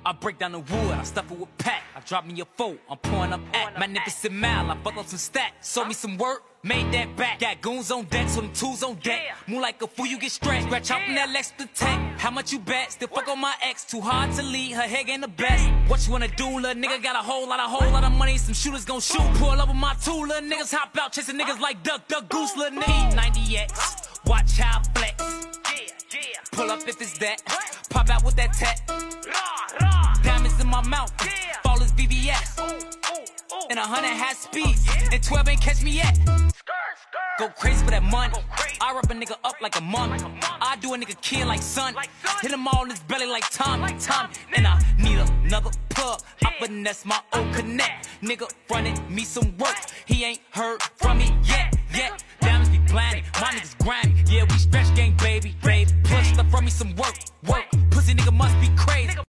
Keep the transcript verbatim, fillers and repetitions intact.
I break down the wood, I stuff it with pack. I drop me a four, I'm pouring up at Magnificent Mile, I fuck up some stacks. Sold me some work, made that back. Got goons on deck, so them tools on deck. Move like a fool, you get stretched. Scratch out from that Lex to tech. How much you bet? Still fuck on my ex. Too hard to lead, her head ain't the best. What you wanna do, little nigga? Got a whole lot, a whole lot of money. Some shooters gon' shoot. Pull up with my two little niggas, hop out chasing niggas like Duck, Duck, Goose, little nigga. ninety X, watch how I flex. Pull up if it's that. Pop out with that tech. Diamonds in my mouth. Fall is B B S. And a hundred high speeds. And twelve ain't catch me yet. Go crazy for that money. I rub a nigga up like a mummy. I do a nigga kid like son. Hit him all in his belly like Tommy. Tommy. And I need another plug. I finesse my old connect. Nigga running me some work. He ain't heard from me yet. Yet. Diamonds be blinded. My niggas grimy. Yeah, we stretch gang, baby. Baby. Push stuff from me some work. Work. Pussy nigga must be crazy.